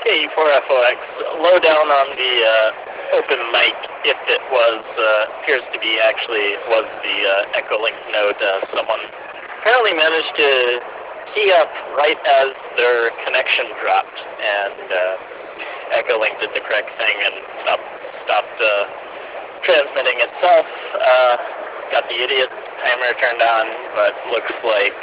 KE4FOX, low down on the open mic, if it was, appears to be actually was the Echolink node. Someone apparently managed to key up right as their connection dropped, and Echolink did the correct thing and stopped transmitting itself. Got the idiot timer turned on, but looks like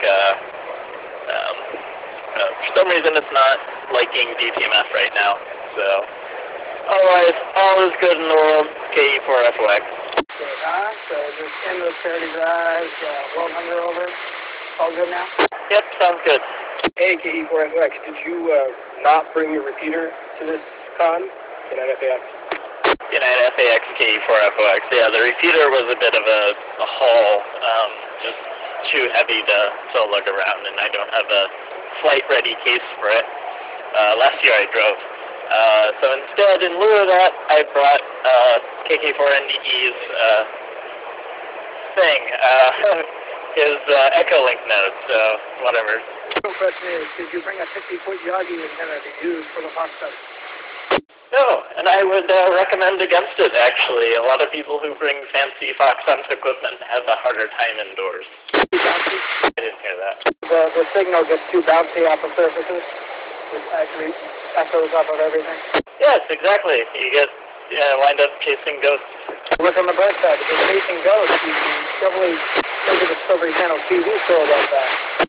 for some reason it's not liking DTMF right now. So otherwise, all is good in the world. KE4FOX. Okay, so just end of Charity Drive, well under over. All good now? Yep, sounds good. Hey, KE4FOX, did you not bring your repeater to this con? United FAX. United FAX KE4FOX. Yeah, the repeater was a bit of a haul, just too heavy to lug around, and I don't have a flight-ready case for it. Last year I drove. So instead, in lieu of that, I brought KK4NDE's thing, his Echolink node, so whatever. The question is, did you bring a 50-foot Yagi antenna to use for the Fox study? No, and I would recommend against it, actually. A lot of people who bring fancy Fox Hunt equipment have a harder time indoors. Too bouncy? I didn't hear that. The signal gets too bouncy off the surfaces? It actually echoes off of everything? Yes, exactly. You get, wind up chasing ghosts. Look on the bright side. If you're chasing ghosts, you can probably go to Discovery Channel TV show about that.